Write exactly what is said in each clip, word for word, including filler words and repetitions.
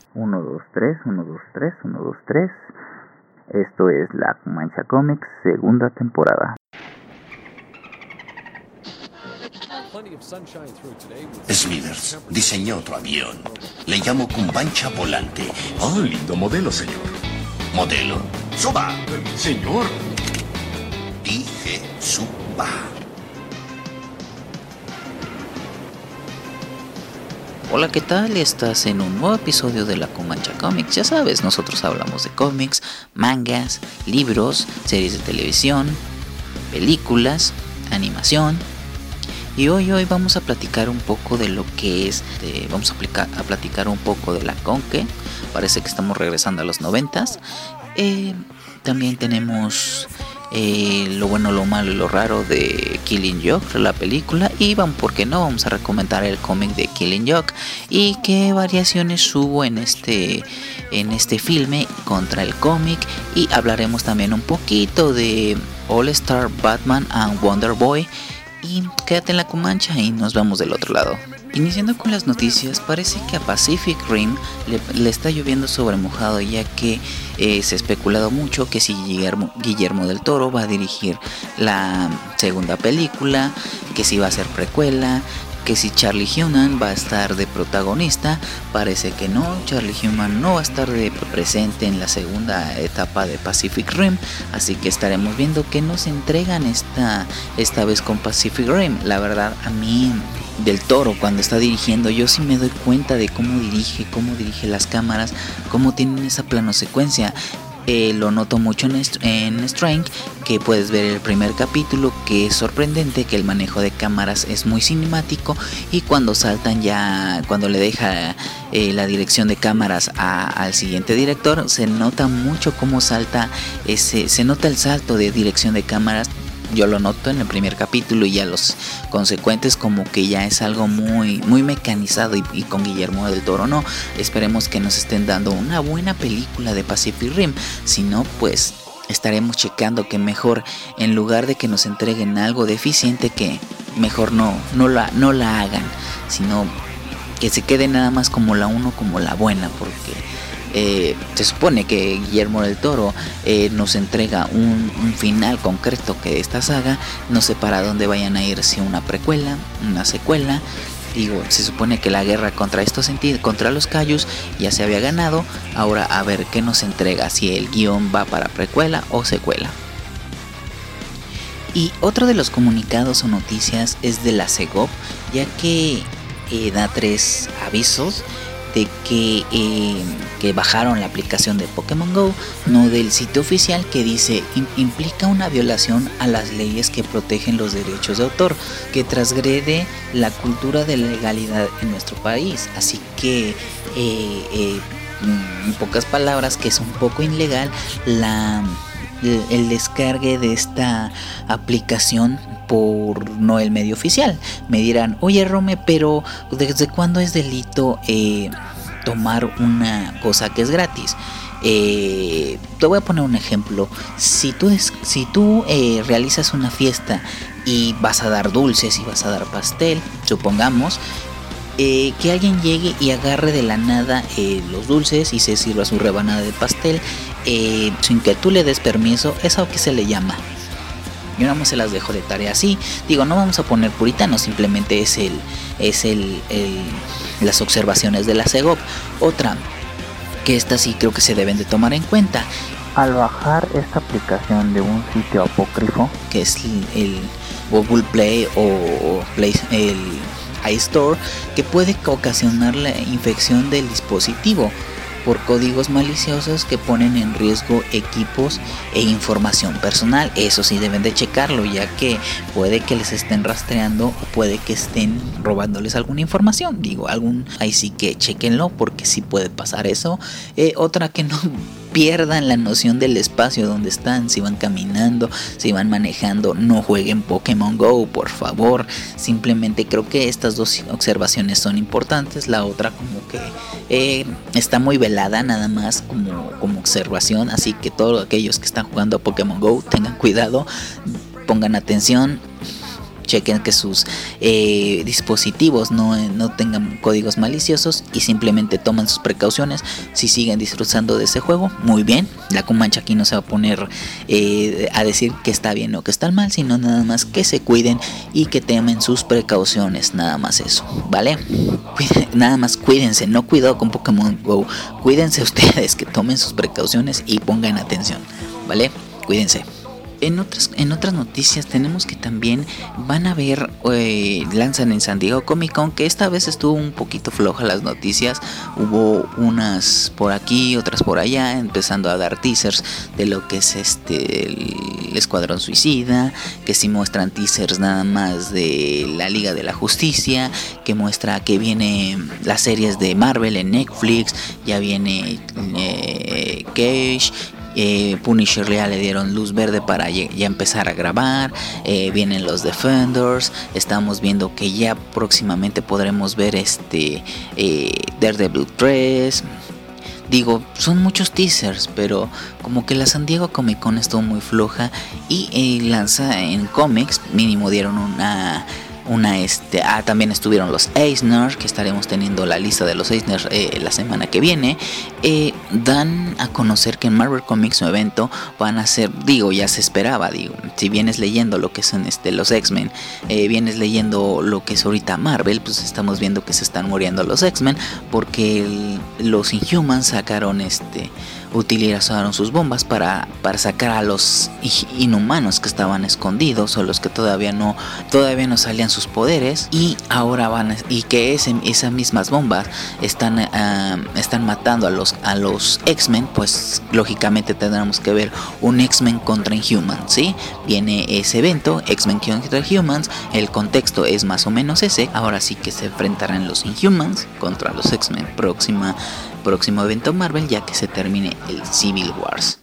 uno, dos, tres, uno, dos, tres, uno, dos, tres. Esto es La Comancha Comics, segunda temporada. Smithers diseñó otro avión. Le llamo Cumbancha Volante. Oh, lindo modelo, señor. Modelo. ¡Suba! Señor. Dije suba. Hola, ¿qué tal? Estás en un nuevo episodio de La Comancha Comics. Ya sabes, nosotros hablamos de cómics, mangas, libros, series de televisión, películas, animación. Y hoy, hoy vamos a platicar un poco de lo que es, de, vamos a, aplicar, a platicar un poco de la Conque. Parece que estamos regresando a los noventas. Eh, también tenemos eh, lo bueno, lo malo y lo raro de Killing Joke, la película. Y vamos, ¿por qué no? Vamos a recomendar el cómic de Killing Joke y qué variaciones hubo en este, en este filme contra el cómic. Y hablaremos también un poquito de All Star Batman and Wonder Boy. Y quédate en la Comancha y nos vamos del otro lado. Iniciando con las noticias, parece que a Pacific Rim le, le está lloviendo sobre mojado, ya que eh, se ha especulado mucho que si Guillermo, Guillermo del Toro va a dirigir la segunda película, que si va a ser precuela, que si Charlie Hunnam va a estar de protagonista. Parece que no, Charlie Hunnam no va a estar de presente en la segunda etapa de Pacific Rim, así que estaremos viendo qué nos entregan esta, esta vez con Pacific Rim. La verdad, a mí del Toro cuando está dirigiendo, yo sí me doy cuenta de cómo dirige, cómo dirige las cámaras, cómo tienen esa plano secuencia. Eh, lo noto mucho en, en Strange, que puedes ver el primer capítulo, que es sorprendente, que el manejo de cámaras es muy cinemático, y cuando saltan ya, cuando le deja eh, la dirección de cámaras a, al siguiente director, se nota mucho cómo salta ese, se nota el salto de dirección de cámaras. Yo lo noto en el primer capítulo y ya los consecuentes como que ya es algo muy, muy mecanizado y, y con Guillermo del Toro no. Esperemos que nos estén dando una buena película de Pacific Rim. Si no, pues estaremos checando que mejor, en lugar de que nos entreguen algo deficiente, que mejor no, no, la, no la hagan, sino que se quede nada más como la uno, como la buena, porque Eh, se supone que Guillermo del Toro eh, nos entrega un, un final concreto que esta saga. No sé para dónde vayan a ir, si una precuela, una secuela. Digo, se supone que la guerra contra estos sentidos, contra los Kaijus, ya se había ganado. Ahora a ver qué nos entrega, si el guión va para precuela o secuela. Y otro de los comunicados o noticias es de la Segov, ya que eh, da tres avisos de que, eh, que bajaron la aplicación de Pokémon Go, no del sitio oficial, que dice implica una violación a las leyes que protegen los derechos de autor, que transgrede la cultura de legalidad en nuestro país. Así que eh, eh, en pocas palabras, que es un poco ilegal la el, el descargue de esta aplicación por no el medio oficial. Me dirán, oye Rome, pero ¿desde cuándo es delito eh, tomar una cosa que es gratis? Eh, te voy a poner un ejemplo. Si tú, si tú eh, realizas una fiesta y vas a dar dulces y vas a dar pastel, supongamos, Eh, que alguien llegue y agarre de la nada eh, los dulces y se sirva su rebanada de pastel eh, sin que tú le des permiso, ¿eso qué se le llama? Yo nada más se las dejo de tarea así. Digo, no vamos a poner puritanos, simplemente es el es el, el las observaciones de la Segov. Otra, que esta sí creo que se deben de tomar en cuenta. Al bajar esta aplicación de un sitio apócrifo, que es el, el Google Play o Play, el iStore, que puede ocasionar la infección del dispositivo por códigos maliciosos que ponen en riesgo equipos e información personal. Eso sí deben de checarlo, ya que puede que les estén rastreando o puede que estén robándoles alguna información. Digo, algún ahí sí que chequenlo, porque sí puede pasar eso. Eh, otra, que no pierdan la noción del espacio donde están, si van caminando, si van manejando, no jueguen Pokémon Go, por favor. Simplemente creo que estas dos observaciones son importantes. La otra como que eh, está muy velada, nada más como, como observación, así que todos aquellos que están jugando a Pokémon Go tengan cuidado, pongan atención. chequen que sus eh, dispositivos no, no tengan códigos maliciosos y simplemente toman sus precauciones. Si siguen disfrutando de ese juego, muy bien. La Comanche aquí no se va a poner eh, a decir que está bien o que está mal, sino nada más que se cuiden y que tomen sus precauciones, nada más eso, ¿vale? Nada más cuídense, no cuidado con Pokémon Go, cuídense ustedes, que tomen sus precauciones y pongan atención, ¿vale? Cuídense. En otras, en otras noticias tenemos que también van a ver, eh, lanzan en San Diego Comic Con, que esta vez estuvo un poquito floja las noticias. Hubo unas por aquí, otras por allá, empezando a dar teasers de lo que es este el Escuadrón Suicida, que sí muestran teasers nada más de la Liga de la Justicia, que muestra que viene las series de Marvel en Netflix, ya viene eh, Cage. Eh, Punisher ya le dieron luz verde para ya, ya empezar a grabar. Eh, vienen los Defenders. Estamos viendo que ya próximamente podremos ver este eh, Daredevil tres. Digo, son muchos teasers, pero como que la San Diego Comic Con estuvo muy floja. Y eh, lanza en cómics, mínimo dieron una... Una este ah, también estuvieron los Eisner, que estaremos teniendo la lista de los Eisner eh, la semana que viene. Eh, dan a conocer que en Marvel Comics, su evento, van a ser, digo, ya se esperaba, digo, si vienes leyendo lo que son este los X-Men, eh, vienes leyendo lo que es ahorita Marvel, pues estamos viendo que se están muriendo los X-Men, porque el, los Inhumans sacaron este utilizaron sus bombas para, para sacar a los inhumanos que estaban escondidos, o los que todavía no todavía no salían sus poderes, y ahora van a, y que ese, esas mismas bombas están uh, están matando a los a los X-Men. Pues lógicamente tendremos que ver un X-Men contra Inhumans, ¿sí? Viene ese evento, X-Men contra Humans, el contexto es más o menos ese. Ahora sí que se enfrentarán los Inhumans contra los X-Men, próxima próximo evento Marvel, ya que se termine el Civil Wars.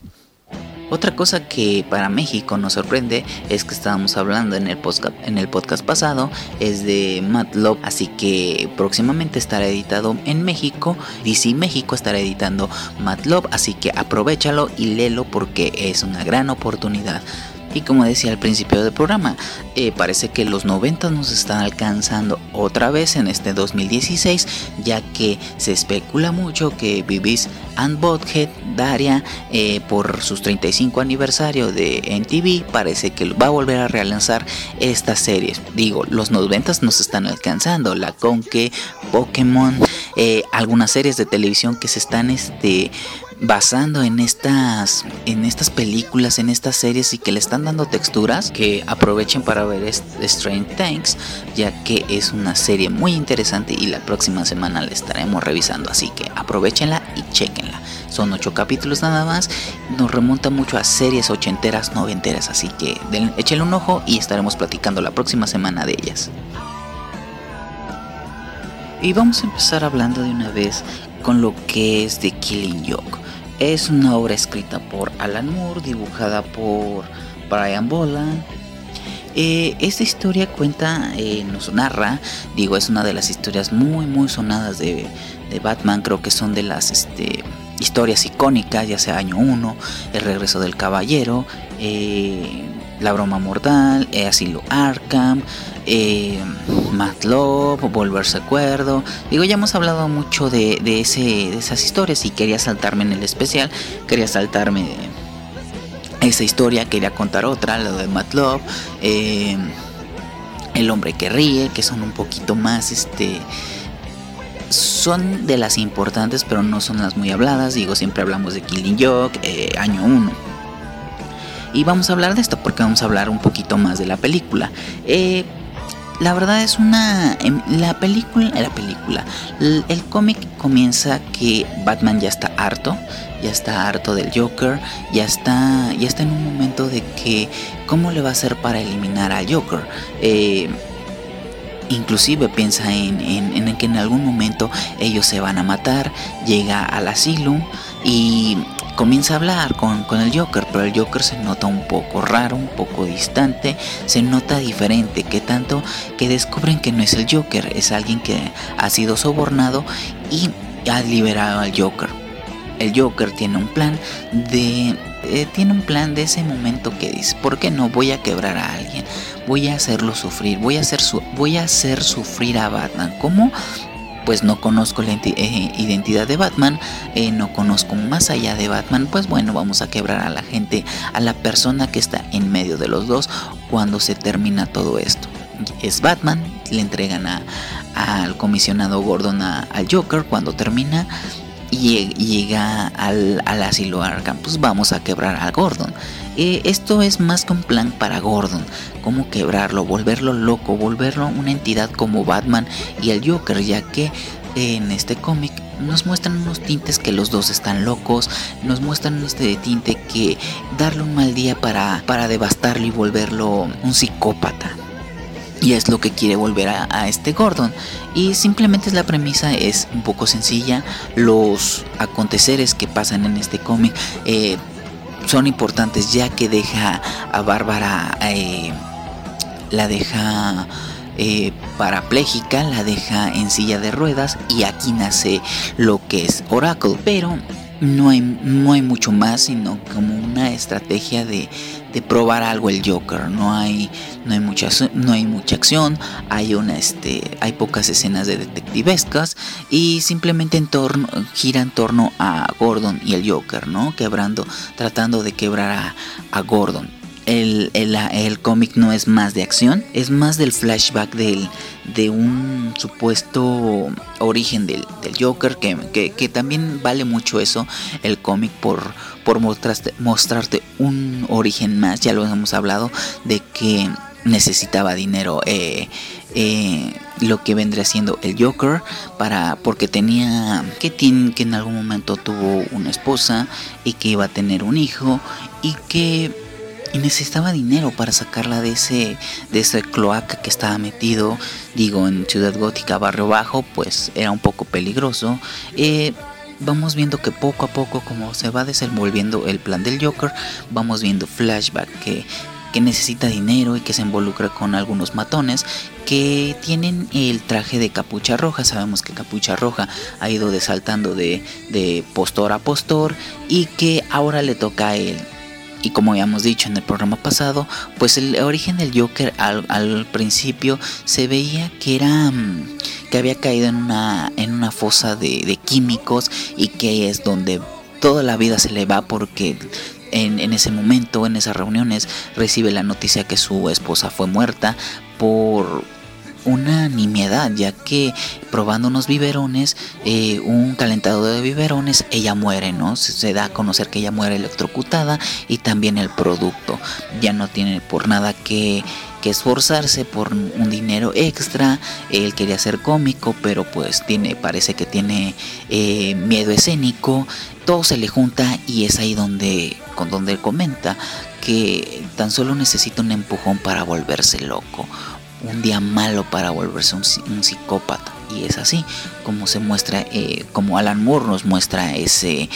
Otra cosa que para México nos sorprende es que estábamos hablando en el podcast, en el podcast pasado, es de Matt Love, así que próximamente estará editado en México. D C México estará editando Matt Love, así que aprovechalo y léelo porque es una gran oportunidad. Y como decía al principio del programa, eh, parece que los noventa nos están alcanzando otra vez en este dos mil dieciséis, ya que se especula mucho que Beavis and Butthead, Daria, eh, por sus treinta y cinco aniversario de M T V, parece que va a volver a relanzar estas series. Digo, los noventa nos están alcanzando, la Conque, Pokémon, eh, algunas series de televisión que se están este basando en estas en estas películas, en estas series, y que le están dando texturas. Que aprovechen para ver Strange Things, ya que es una serie muy interesante y la próxima semana la estaremos revisando, así que aprovechenla y chequenla. Son ocho capítulos nada más, nos remonta mucho a series ochenteras, noventeras, así que den, échenle un ojo y estaremos platicando la próxima semana de ellas. Y vamos a empezar hablando de una vez con lo que es The Killing Joke. Es una obra escrita por Alan Moore, dibujada por Brian Boland. Eh, esta historia cuenta, eh, nos narra, digo, es una de las historias muy muy sonadas de, de Batman. Creo que son de las este, historias icónicas, ya sea Año uno, El regreso del caballero, eh, La broma mortal, eh, Asilo Arkham, eh, Matt Love, Volverse Acuerdo. Digo, ya hemos hablado mucho de, de, ese, de esas historias, y quería saltarme en el especial, quería saltarme esa historia, quería contar otra, la de Matt Love, eh, El hombre que ríe, que son un poquito más este son de las importantes, pero no son las muy habladas. Digo, siempre hablamos de Killing Joke, eh, Año uno. Y vamos a hablar de esto porque vamos a hablar un poquito más de la película. Eh, la verdad es una... La película... La película... El, el cómic comienza que Batman ya está harto. Ya está harto del Joker. Ya está... Ya está en un momento de que... ¿Cómo le va a hacer para eliminar al Joker? Eh... Inclusive piensa en, en, en que en algún momento ellos se van a matar. Llega al asilo y comienza a hablar con, con el Joker, pero el Joker se nota un poco raro, un poco distante, se nota diferente, que tanto que descubren que no es el Joker, es alguien que ha sido sobornado y ha liberado al Joker. el Joker tiene un plan de eh, tiene un plan de ese momento que dice, ¿por qué no? Voy a quebrar a alguien, voy a hacerlo sufrir, voy a hacer su, voy a hacer sufrir a Batman. ¿Cómo? Pues no conozco la eh, identidad de Batman, eh, no conozco más allá de Batman. Pues bueno, vamos a quebrar a la gente, a la persona que está en medio de los dos cuando se termina todo esto. Es Batman, le entregan a, al comisionado Gordon a, al Joker cuando termina y llega al, al asilo Arkham. Pues vamos a quebrar a Gordon. Eh, esto es más que un plan para Gordon. Cómo quebrarlo, volverlo loco, volverlo una entidad como Batman y el Joker, ya que eh, en este cómic nos muestran unos tintes que los dos están locos, nos muestran este tinte que darle un mal día para, para devastarlo y volverlo un psicópata. Y es lo que quiere volver a, a este Gordon. Y simplemente la premisa es un poco sencilla. Los aconteceres que pasan en este cómic eh, son importantes, ya que deja a Bárbara, eh, la deja eh, parapléjica, la deja en silla de ruedas, y aquí nace lo que es Oracle. Pero no hay, no hay mucho más, sino como una estrategia de, de probar algo el Joker. No hay, no hay mucha, no hay mucha acción, hay una, este, hay pocas escenas de detectivescas y simplemente en torno, gira en torno a Gordon y el Joker, ¿no? Quebrando, tratando de quebrar a, a Gordon. El, el, el cómic no es más de acción, es más del flashback del, de un supuesto origen del, del Joker, que, que, que también vale mucho eso, el cómic, por, por mostrarte, mostrarte un origen más. Ya lo hemos hablado de que necesitaba dinero, eh, eh, lo que vendría siendo el Joker, para, porque tenía que, tiene, que en algún momento tuvo una esposa y que iba a tener un hijo y que y necesitaba dinero para sacarla de ese de ese cloaca que estaba metido, digo, en Ciudad Gótica, Barrio Bajo. Pues era un poco peligroso. Eh, vamos viendo que poco a poco, como se va desenvolviendo el plan del Joker, vamos viendo flashback que, que necesita dinero y que se involucra con algunos matones que tienen el traje de Capucha Roja. Sabemos que Capucha Roja ha ido desaltando de, de postor a postor y que ahora le toca a él. Y como habíamos dicho en el programa pasado, pues el origen del Joker al, al principio se veía que era que había caído en una, en una fosa de, de químicos, y que es donde toda la vida se le va, porque en, en ese momento, en esas reuniones, recibe la noticia que su esposa fue muerta por una nimiedad, ya que probando unos biberones, eh, un calentador de biberones, ella muere, ¿no? Se, se da a conocer que ella muere electrocutada, y también el producto. Ya no tiene por nada que, que esforzarse por un dinero extra. Él quería ser cómico, pero pues tiene, parece que tiene eh, miedo escénico. Todo se le junta, y es ahí donde, con donde él comenta que tan solo necesita un empujón para volverse loco, un día malo para volverse un, un psicópata. Y es así como se muestra, eh, como Alan Moore nos muestra ese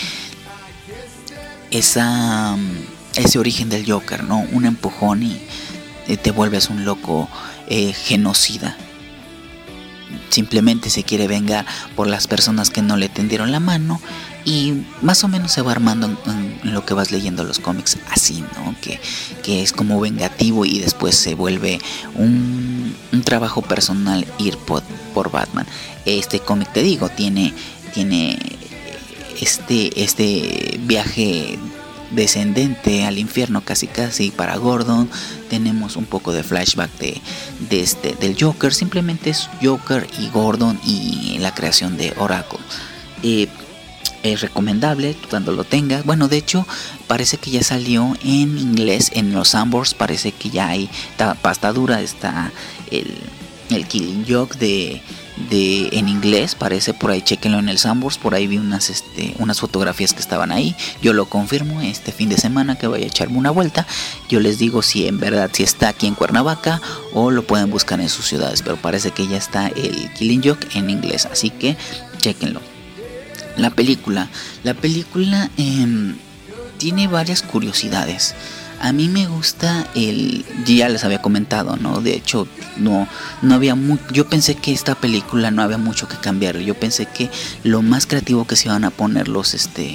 esa ese origen del Joker, ¿no? Un empujón y eh, te vuelves un loco eh, genocida. Simplemente se quiere vengar por las personas que no le tendieron la mano, y más o menos se va armando en, en lo que vas leyendo los cómics así, ¿no? Que, que es como vengativo, y después se vuelve un, un trabajo personal ir por, por Batman. Este cómic, te digo, tiene, tiene este, este viaje descendente al infierno casi casi para Gordon. Tenemos un poco de flashback de, de este, del Joker. Simplemente es Joker y Gordon y la creación de Oracle. Eh, es recomendable cuando lo tengas. Bueno, de hecho parece que ya salió en inglés en los Sanborns. Parece que ya hay pasta dura. Está el, el Killing Joke de, de en inglés, parece. Por ahí chequenlo en el Sanborns. Por ahí vi unas, este, unas fotografías que estaban ahí. Yo lo confirmo este fin de semana que voy a echarme una vuelta. Yo les digo si en verdad si está aquí en Cuernavaca, o lo pueden buscar en sus ciudades. Pero parece que ya está el Killing Joke en inglés, así que chequenlo. La película, la película eh, tiene varias curiosidades. A mí me gusta el, ya les había comentado, ¿no? De hecho, no, no había mucho. Yo pensé que esta película no había mucho que cambiar. Yo pensé que lo más creativo que se iban a poner los, este,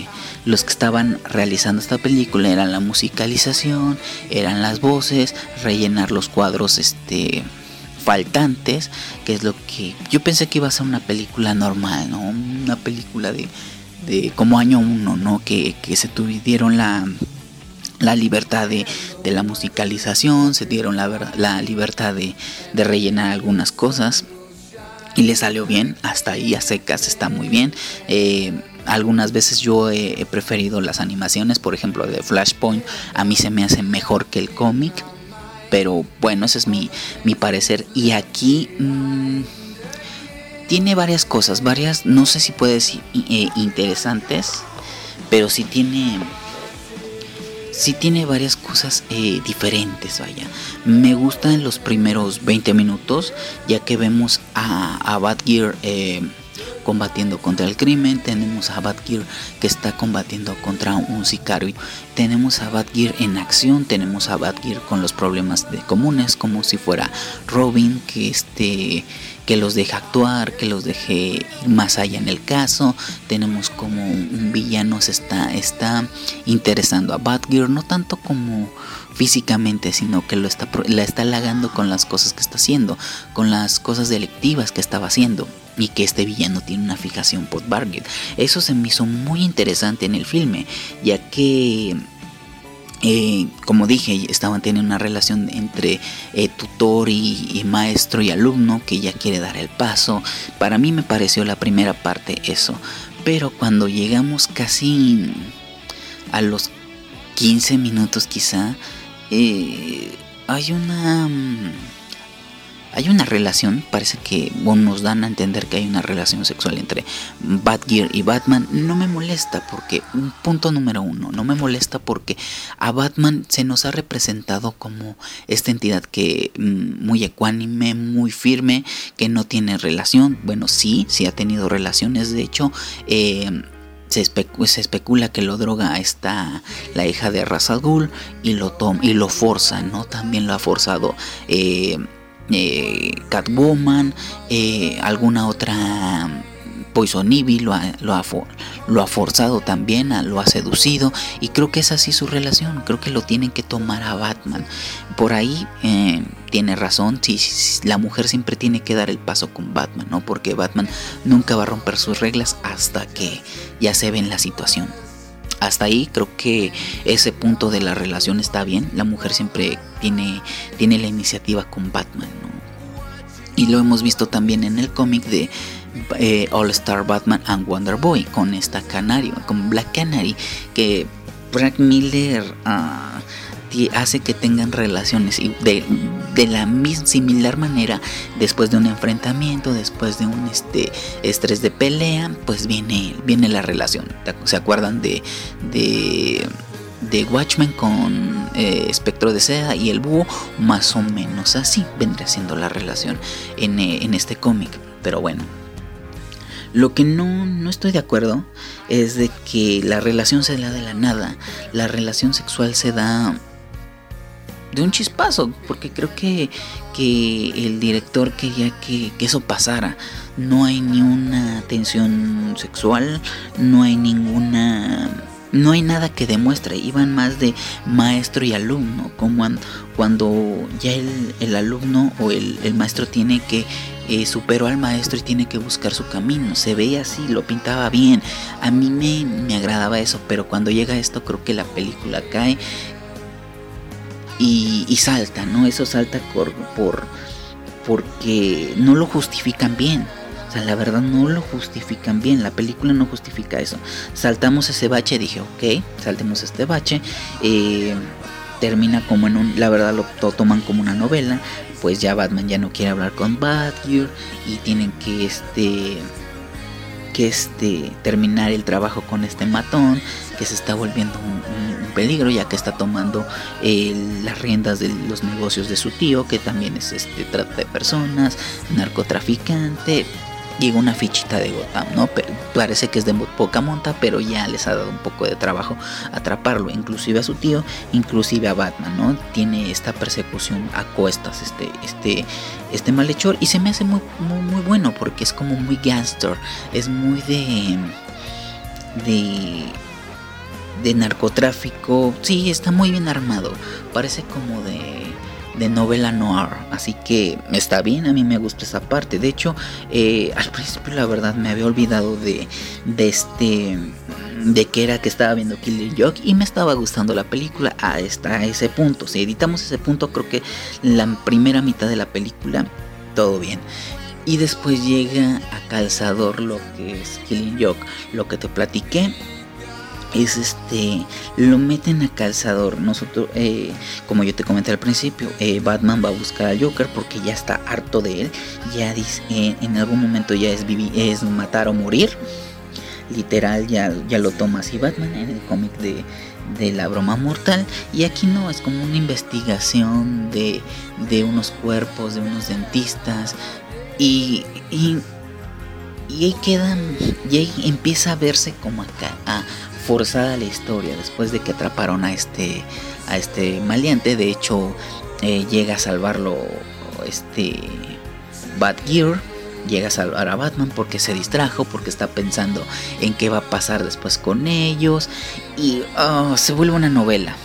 los que estaban realizando esta película eran la musicalización, eran las voces, rellenar los cuadros este faltantes, que es lo que yo pensé que iba a ser una película normal, ¿no? Una película de, de como año uno, ¿no? Que, que se tuvieron la la libertad de, de la musicalización, se dieron la, la libertad de, de rellenar algunas cosas y le salió bien. Hasta ahí a secas está muy bien. Eh, algunas veces yo he, he preferido las animaciones, por ejemplo de Flashpoint a mí se me hace mejor que el cómic, pero bueno, ese es mi, mi parecer. Y aquí mmm, tiene varias cosas, varias, no sé si puede decir eh, interesantes, pero sí tiene Sí tiene varias cosas eh, diferentes, vaya. Me gustan los primeros veinte minutos, ya que vemos a, a Batgear eh, combatiendo contra el crimen. Tenemos a Batgear que está combatiendo contra un sicario. Tenemos a Batgear en acción. Tenemos a Batgear con los problemas de comunes, como si fuera Robin, que este... que los deje actuar, que los deje ir más allá en el caso. Tenemos como un villano se está, está interesando a Batgear, no tanto como físicamente, sino que lo está, la está halagando con las cosas que está haciendo, con las cosas delictivas que estaba haciendo, y que este villano tiene una fijación por Batgear. Eso se me hizo muy interesante en el filme, ya que Eh, como dije, estaban teniendo una relación entre eh, tutor y, y maestro y alumno, que ya quiere dar el paso. Para mí me pareció la primera parte eso, pero cuando llegamos casi a los quince minutos quizá, eh, hay una hay una relación, parece que bueno, nos dan a entender que hay una relación sexual entre Batgear y Batman. No me molesta porque, punto número uno, no me molesta porque a Batman se nos ha representado como esta entidad que muy ecuánime, muy firme, que no tiene relación. Bueno, sí, sí ha tenido relaciones, de hecho, eh, Se, especu- se especula que lo droga a esta, la hija de Ra's al Ghul, y lo toma y lo forza, ¿no? También lo ha forzado eh, eh, Catwoman, eh, alguna otra Poison Ivy lo ha, lo ha, for- lo ha forzado también, a, lo ha seducido, y creo que es así su relación. Creo que lo tienen que tomar a Batman. Por ahí eh, tiene razón, sí, sí, la mujer siempre tiene que dar el paso con Batman, ¿no? Porque Batman nunca va a romper sus reglas hasta que ya se ve en la situación. Hasta ahí creo que ese punto de la relación está bien. La mujer siempre tiene, tiene la iniciativa con Batman, ¿no? Y lo hemos visto también en el cómic de eh, All Star Batman and Wonder Boy, con esta Canario, con Black Canary, que Frank Miller uh, hace que tengan relaciones de, de la misma similar manera. Después de un enfrentamiento, después de un este estrés de pelea, pues viene, viene la relación. ¿Se acuerdan de, de, de Watchmen con eh, Espectro de Seda y el Búho? Más o menos así vendría siendo la relación en, eh, en este cómic. Pero bueno, lo que no, no estoy de acuerdo es de que la relación se da de la nada. La relación sexual se da de un chispazo, porque creo que, que el director quería que, que eso pasara. No hay ni una tensión sexual, no hay ninguna... No hay nada que demuestre. Iban más de maestro y alumno, como cuando ya el, el alumno o el, el maestro tiene que eh, superó al maestro y tiene que buscar su camino. Se veía así, lo pintaba bien. A mí me, me agradaba eso, pero cuando llega esto creo que la película cae y, y salta, ¿no? Eso salta por, por porque no lo justifican bien. O sea, la verdad no lo justifican bien. La película no justifica eso. Saltamos ese bache. Dije, ok, saltemos este bache. Eh, termina como en un... La verdad lo, lo toman como una novela. Pues ya Batman ya no quiere hablar con Batgear. Y tienen que este... Que este... terminar el trabajo con este matón. Que se está volviendo un, un, un peligro. Ya que está tomando eh, las riendas de los negocios de su tío. Que también es este... trata de personas. Narcotraficante. Llega una fichita de Gotham, ¿no? Pero parece que es de poca monta, pero ya les ha dado un poco de trabajo atraparlo, inclusive a su tío, inclusive a Batman, ¿no? Tiene esta persecución a cuestas, este, este, este malhechor, y se me hace muy, muy, muy bueno, porque es como muy gangster, es muy de, de, de narcotráfico. Sí, está muy bien armado. Parece como de, de novela noir. Así que está bien, a mí me gusta esa parte. De hecho, eh, al principio la verdad me había olvidado de, de este... de que era que estaba viendo Killing Joke y me estaba gustando la película hasta ese punto. Si editamos ese punto, creo que la primera mitad de la película todo bien. Y después llega a calzador lo que es Killing Joke. Lo que te platiqué es este, lo meten a calzador. Nosotros, eh, como yo te comenté al principio, eh, Batman va a buscar al Joker porque ya está harto de él. Ya dice, eh, en algún momento ya es, vivir, es matar o morir. Literal ya, ya lo toma así Batman en el cómic de, de La Broma Mortal. Y aquí no, es como una investigación de, de unos cuerpos, de unos dentistas. Y, y, y ahí quedan, y ahí empieza a verse como acá, a forzada la historia después de que atraparon a este, a este maleante. De hecho, eh, llega a salvarlo este Batgear. Llega a salvar a Batman porque se distrajo, porque está pensando en qué va a pasar después con ellos. Y oh, se vuelve una novela.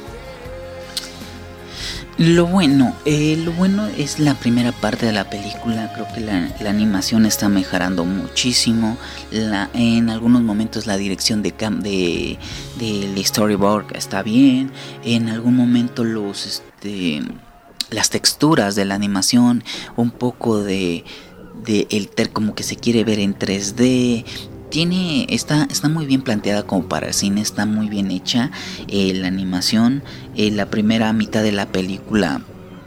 Lo bueno, eh, lo bueno es la primera parte de la película. Creo que la, la animación está mejorando muchísimo. La, en algunos momentos la dirección de cam de del storyboard está bien. En algún momento los este las texturas de la animación, un poco de de el ter como que se quiere ver en tres D. Tiene, está, está muy bien planteada como para el cine, está muy bien hecha eh, la animación. Eh, la primera mitad de la película,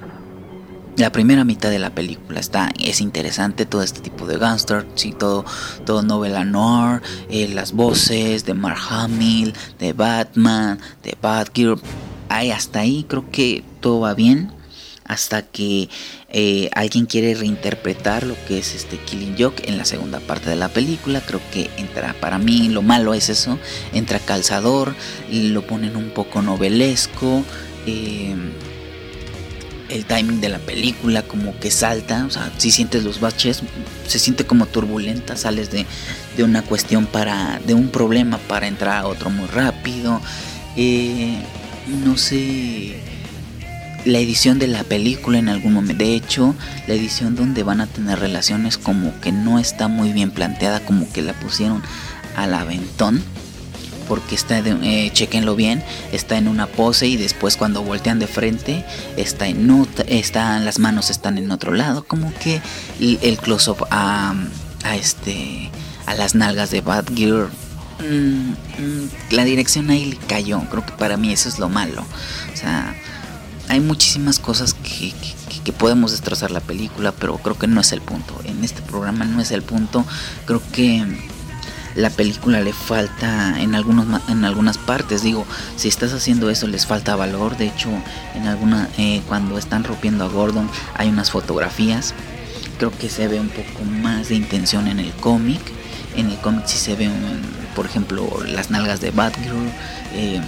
la primera mitad de la película está, es interesante, todo este tipo de gangster, sí, todo, todo novela noir, eh, las voces de Mark Hamill, de Batman, de Batgirl. Ahí, hasta ahí creo que todo va bien. Hasta que eh, alguien quiere reinterpretar lo que es este Killing Joke en la segunda parte de la película. Creo que entra, para mí lo malo es eso, entra calzador, lo ponen un poco novelesco, eh, el timing de la película como que salta, o sea, si sientes los baches, se siente como turbulenta, sales de, de una cuestión para, de un problema para entrar a otro muy rápido, eh, no sé... La edición de la película en algún momento, de hecho, la edición donde van a tener relaciones como que no está muy bien planteada, como que la pusieron al aventón, porque está, de, eh, chequenlo bien, está en una pose y después cuando voltean de frente, está en otra, está, las manos están en otro lado, como que el, el close-up a, a este, a las nalgas de Batgirl. Mm, mm, la dirección ahí le cayó, creo que para mí eso es lo malo, o sea... Hay muchísimas cosas que, que, que podemos destrozar la película, pero creo que no es el punto. En este programa no es el punto. Creo que la película le falta en, algunos, en algunas partes. Digo, si estás haciendo eso les falta valor. De hecho, en alguna eh, cuando están rompiendo a Gordon hay unas fotografías. Creo que se ve un poco más de intención en el cómic. En el cómic sí se ve, un, por ejemplo, las nalgas de Batgirl. Eh,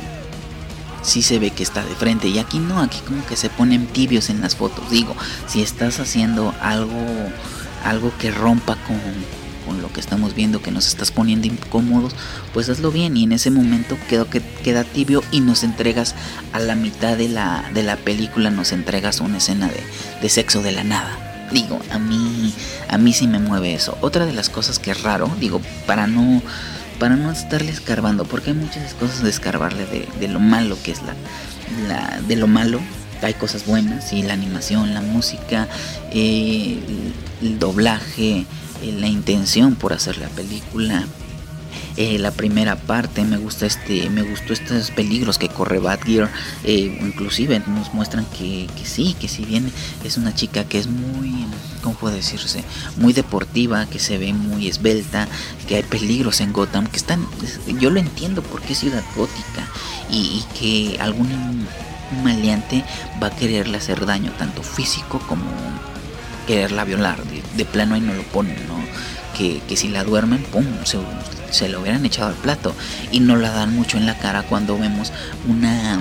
sí se ve que está de frente, y aquí no, aquí como que se ponen tibios en las fotos. Digo, si estás haciendo algo algo que rompa con, con lo que estamos viendo, que nos estás poniendo incómodos, pues hazlo bien, y en ese momento quedó que queda tibio y nos entregas a la mitad de la, de la película, nos entregas una escena de, de sexo de la nada. Digo, a mí a mí sí me mueve eso. Otra de las cosas que es raro, digo, para no para no estarle escarbando, porque hay muchas cosas de escarbarle de, de lo malo que es la, la de lo malo. Hay cosas buenas, y la animación, la música, eh, el, el doblaje, eh, la intención por hacer la película. Eh, la primera parte me gusta este me gustó estos peligros que corre Batgirl, eh, inclusive nos muestran que, que sí, que si bien es una chica que es muy, ¿cómo puede decirse? Muy deportiva, que se ve muy esbelta, que hay peligros en Gotham, que están, yo lo entiendo porque es ciudad gótica, y, y que algún maleante va a quererle hacer daño, tanto físico como quererla violar, de, de plano ahí no lo ponen, ¿no? Que, que si la duermen, pum, se, se lo hubieran echado al plato, y no la dan mucho en la cara cuando vemos una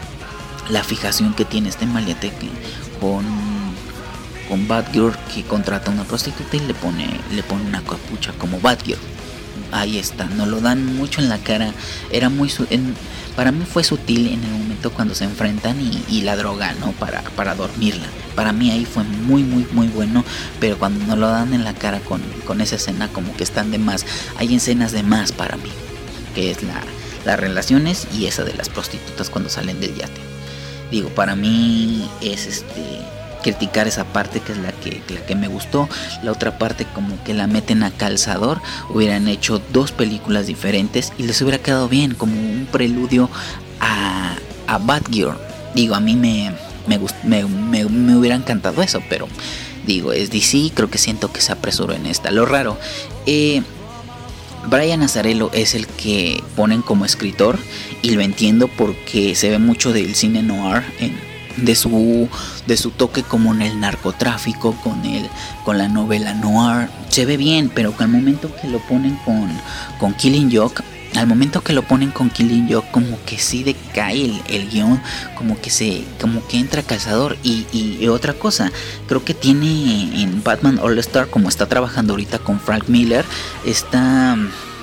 la fijación que tiene este maleante que, con con Batgirl, que contrata a una prostituta y le pone le pone una capucha como Batgirl. ahí está, nos lo dan mucho en la cara. Era muy su- en, para mí fue sutil en el momento cuando se enfrentan y, y la droga, ¿no? Para, para dormirla. Para mí ahí fue muy, muy, muy bueno. Pero cuando nos lo dan en la cara con, con esa escena, como que están de más. Hay escenas de más para mí, que es la, las relaciones y esa de las prostitutas cuando salen del yate. Digo, para mí es este criticar esa parte, que es la que, la que me gustó. La otra parte como que la meten a calzador. Hubieran hecho dos películas diferentes y les hubiera quedado bien, como un preludio a, a Batgirl. Digo, a mí me, me, gust, me, me, me hubiera encantado eso, pero digo, es D C, creo que siento que se apresuró en esta. Lo raro, eh, Brian Azzarello es el que ponen como escritor, y lo entiendo porque se ve mucho del cine noir, en, de su de su toque como en el narcotráfico, con el con la novela noir. Se ve bien, pero al momento que lo ponen con con Killing Joke, al momento que lo ponen con Killing Joke, como que sí decae el, el guión, como que se como que entra calzador. Y, y, y otra cosa, creo que tiene en Batman All Star, como está trabajando ahorita con Frank Miller, está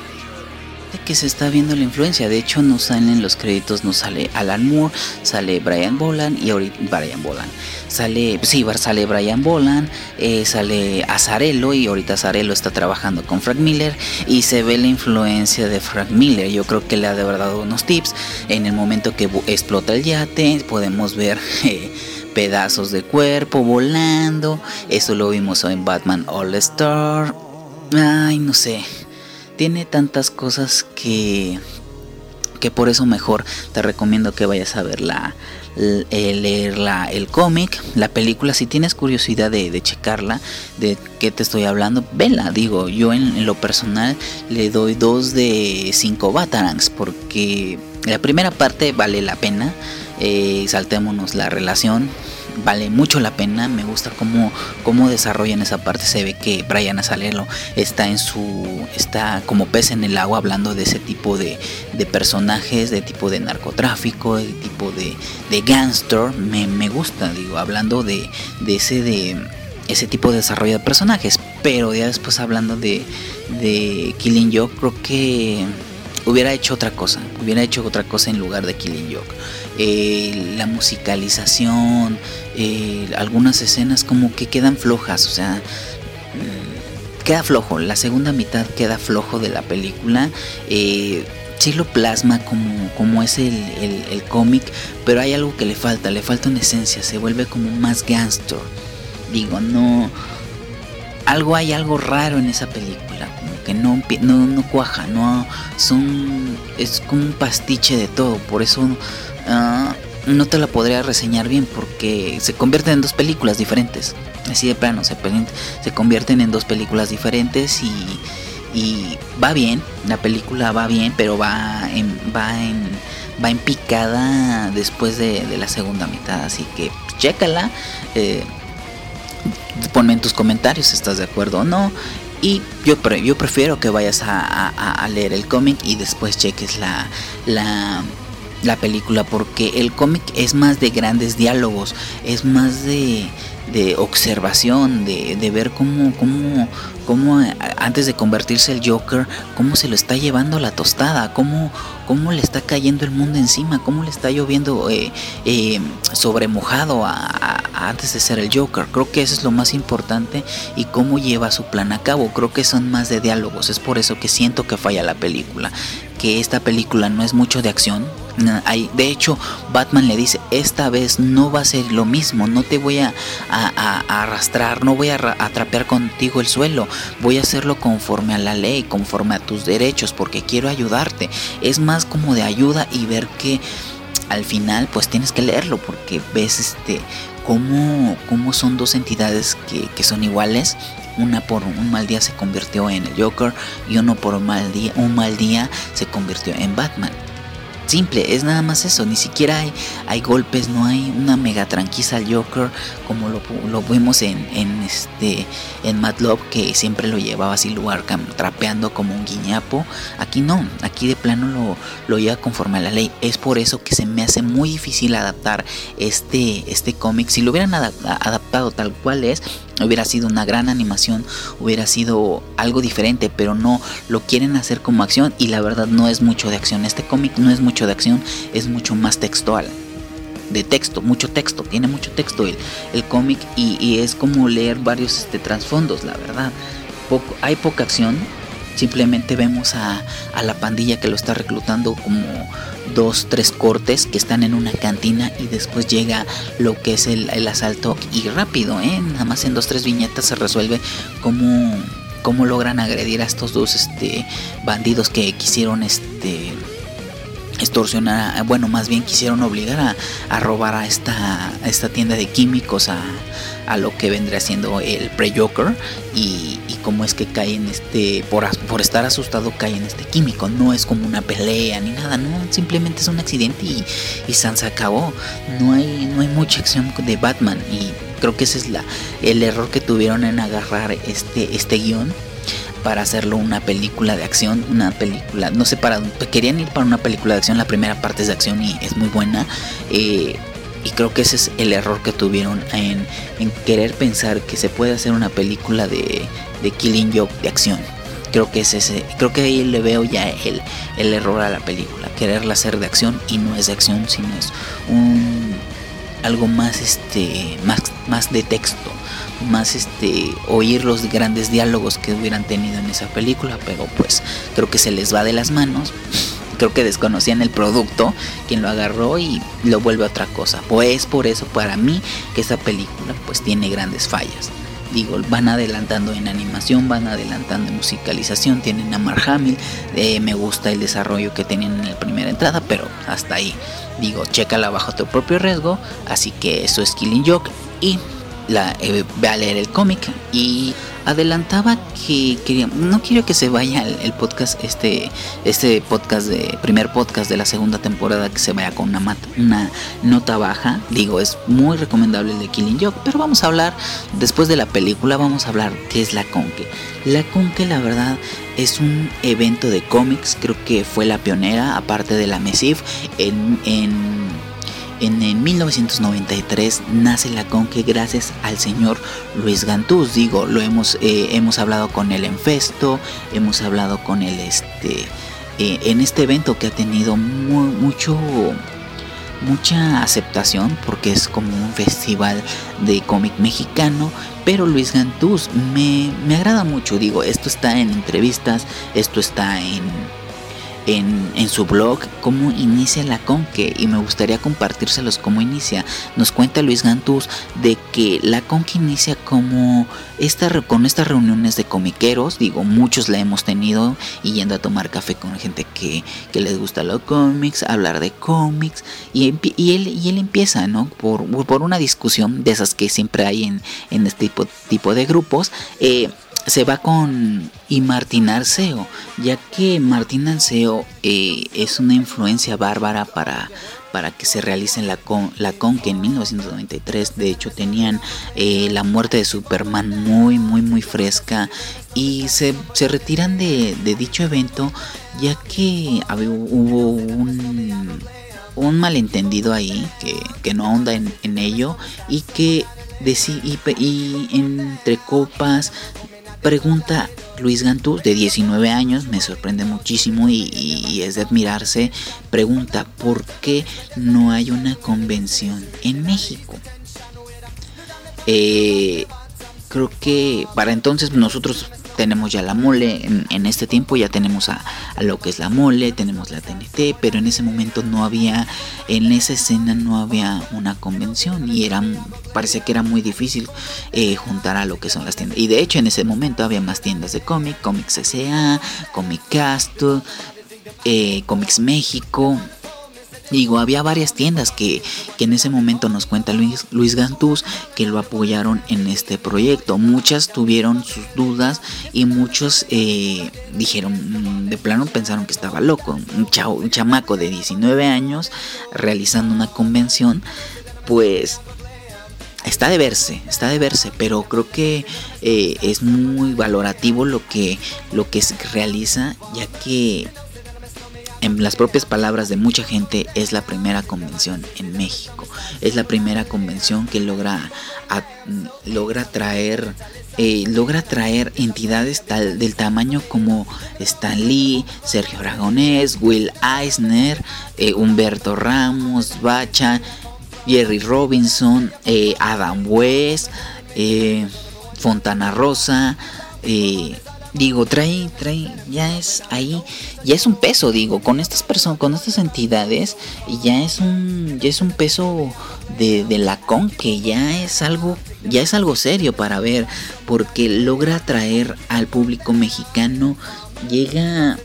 que se está viendo la influencia. De hecho, no salen los créditos, no sale Alan Moore, sale Brian Boland y ahorita Brian Boland sale, sí, sale Brian Boland, eh, sale Azzarello, y ahorita Azzarello está trabajando con Frank Miller y se ve la influencia de Frank Miller. Yo creo que le ha de haber dado unos tips. En el momento que explota el yate, podemos ver eh, pedazos de cuerpo volando. Eso lo vimos en Batman All Star. Ay, no sé. Tiene tantas cosas que que por eso mejor te recomiendo que vayas a ver la, el, leer la, el cómic, la película. Si tienes curiosidad de, de checarla, de qué te estoy hablando, vela. Digo, yo en, en lo personal le doy dos de cinco Batarangs, porque la primera parte vale la pena. Eh, saltémonos la relación, vale mucho la pena. Me gusta cómo, cómo desarrollan esa parte. Se ve que Brian Azzarello está en su está como pez en el agua, hablando de ese tipo de, de personajes, de tipo de narcotráfico, de tipo de, de gangster. Me, me gusta, digo, hablando de, de ese de ese tipo de desarrollo de personajes. Pero ya después, hablando de, de Killing Joke, creo que hubiera hecho otra cosa, hubiera hecho otra cosa en lugar de Killing Joke. Eh, la musicalización, eh, algunas escenas como que quedan flojas, o sea, queda flojo. La segunda mitad queda flojo de la película. Eh, sí lo plasma como, como es el, el, el cómic, pero hay algo que le falta, le falta una esencia, se vuelve como más gangster. Digo, no, algo hay algo raro en esa película, como que no, no, no cuaja, no, son, es como un pastiche de todo. Por eso uh, no te la podría reseñar bien, porque se convierten en dos películas diferentes, así de plano, se, se convierten en dos películas diferentes. y, y va bien, la película va bien, pero va en, va en, va en picada después de, de la segunda mitad, así que chécala. eh, Ponme en tus comentarios si estás de acuerdo o no. Y yo, pre- yo prefiero que vayas a, a, a leer el cómic y después cheques la, la, la película, porque el cómic es más de grandes diálogos, es más de, de observación, de, de ver cómo, cómo, cómo antes de convertirse el Joker, cómo se lo está llevando la tostada, cómo, cómo le está cayendo el mundo encima, cómo le está lloviendo eh, eh, sobre mojado a, a, a antes de ser el Joker. Creo que eso es lo más importante, y cómo lleva su plan a cabo. Creo que son más de diálogos, es por eso que siento que falla la película, que esta película no es mucho de acción. Hay, de hecho, Batman le dice: esta vez no va a ser lo mismo, no te voy a, a, a, a arrastrar, no voy a, a trapear contigo el suelo, voy a hacerlo conforme a la ley, conforme a tus derechos, porque quiero ayudarte. Es más como de ayuda, y ver que al final pues tienes que leerlo, porque ves este cómo, cómo son dos entidades que, que son iguales. Una por un mal día se convirtió en el Joker, y uno por un mal día, un mal día se convirtió en Batman. Simple, es nada más eso. Ni siquiera hay, hay golpes, no hay una mega tranquiza al Joker como lo, lo vimos en, en este en Mad Love, que siempre lo llevaba así, lo Arkham, trapeando como un guiñapo. Aquí no, aquí de plano lo, lo lleva conforme a la ley. Es por eso que se me hace muy difícil adaptar este, este cómic. Si lo hubieran adap- adaptado tal cual es, hubiera sido una gran animación, hubiera sido algo diferente, pero no, lo quieren hacer como acción y la verdad no es mucho de acción. Este cómic no es mucho de acción, es mucho más textual, de texto, mucho texto, tiene mucho texto el, el cómic y, y es como leer varios este, trasfondos, la verdad. Poco, hay poca acción, simplemente vemos a, a la pandilla que lo está reclutando como dos, tres cortes que están en una cantina y después llega lo que es el, el asalto y rápido, ¿eh? Nada más en dos, tres viñetas se resuelve cómo, cómo logran agredir a estos dos este, bandidos que quisieron este, extorsionar, a, bueno, más bien quisieron obligar a, a robar a esta, a esta tienda de químicos, a, a lo que vendría siendo el pre-Joker y, y cómo es que cae en este, por, por estar asustado cae en este químico. No es como una pelea ni nada, no, simplemente es un accidente y, y San se acabó. No hay, no hay mucha acción de Batman y creo que ese es la, el error que tuvieron en agarrar este, este guión para hacerlo una película de acción, una película, no sé, para, querían ir para una película de acción, la primera parte es de acción y es muy buena, eh, y creo que ese es el error que tuvieron en, en querer pensar que se puede hacer una película de, de Killing Joke de acción. Creo que es ese, creo que ahí le veo ya el, el error a la película, quererla hacer de acción y no es de acción, sino es un algo más este más, más de texto, más este oír los grandes diálogos que hubieran tenido en esa película, pero pues creo que se les va de las manos. Creo que desconocían el producto, quien lo agarró y lo vuelve otra cosa. Pues por eso para mí que esa película pues tiene grandes fallas. Digo, van adelantando en animación, van adelantando en musicalización, tienen a Mark Hamill, eh, me gusta el desarrollo que tenían en la primera entrada, pero hasta ahí. Digo, chécala bajo tu propio riesgo, así que eso es Killing Joke y la, eh, ve a leer el cómic. Y adelantaba que quería, no quiero que se vaya el, el podcast, este, este podcast de primer podcast de la segunda temporada, que se vaya con una, mat, una nota baja. Digo, es muy recomendable el de Killing Joke, pero vamos a hablar después de la película, vamos a hablar qué es la Conque. La Conque, la verdad, es un evento de cómics, creo que fue la pionera, aparte de la MESIF, en, en En, en mil novecientos noventa y tres nace la Conque gracias al señor Luis Gantús. Digo, lo hemos eh, hemos hablado con él en Festo, hemos hablado con él este eh, en este evento que ha tenido muy, mucho mucha aceptación porque es como un festival de cómic mexicano. Pero Luis Gantús me, me agrada mucho. Digo, esto está en entrevistas, esto está en En, en su blog, cómo inicia la Conque, y me gustaría compartírselos cómo inicia. Nos cuenta Luis Gantús de que la Conque inicia como esta, con estas reuniones de comiqueros. Digo, muchos la hemos tenido y yendo a tomar café con gente que, que les gusta los cómics, hablar de cómics, y, y, él, y él empieza, ¿no? Por, por una discusión de esas que siempre hay en, en este tipo, tipo de grupos. eh, Se va con y Martín Arceo, ya que Martín Arceo eh, es una influencia bárbara para, para que se realice la con la Conque en mil novecientos noventa y tres. De hecho, tenían eh, la muerte de Superman muy, muy, muy fresca y se, se retiran de, de dicho evento, ya que había, hubo un, un malentendido ahí que, que no ahonda en, en ello y que deci, y, y entre copas. Pregunta Luis Gantús, de diecinueve años, me sorprende muchísimo y, y, y es de admirarse. Pregunta, ¿por qué no hay una convención en México? Eh, creo que para entonces nosotros tenemos ya la mole, en, en este tiempo ya tenemos a, a lo que es la mole, tenemos la T N T, pero en ese momento no había, en esa escena no había una convención y era, parecía que era muy difícil eh, juntar a lo que son las tiendas. Y de hecho en ese momento había más tiendas de cómic, Comics S A, Comic Castle, eh, Comics México. Digo, había varias tiendas que, que en ese momento nos cuenta Luis, Luis Gantús que lo apoyaron en este proyecto. Muchas tuvieron sus dudas y muchos eh, dijeron, de plano pensaron que estaba loco. Un, chao, un chamaco de diecinueve años realizando una convención, pues está de verse, está de verse, pero creo que eh, es muy valorativo lo que, lo que se realiza, ya que en las propias palabras de mucha gente, es la primera convención en México. Es la primera convención que logra, a, logra traer eh, logra traer entidades tal, del tamaño como Stan Lee, Sergio Aragonés, Will Eisner, eh, Humberto Ramos, Bacha, Jerry Robinson, eh, Adam West, eh, Fontana Rosa. Eh, digo, trae, trae, ya es ahí, ya es un peso, digo, con estas personas, con estas entidades, ya es un, ya es un peso de, de la con que ya es algo, ya es algo serio para ver, porque logra atraer al público mexicano, llega.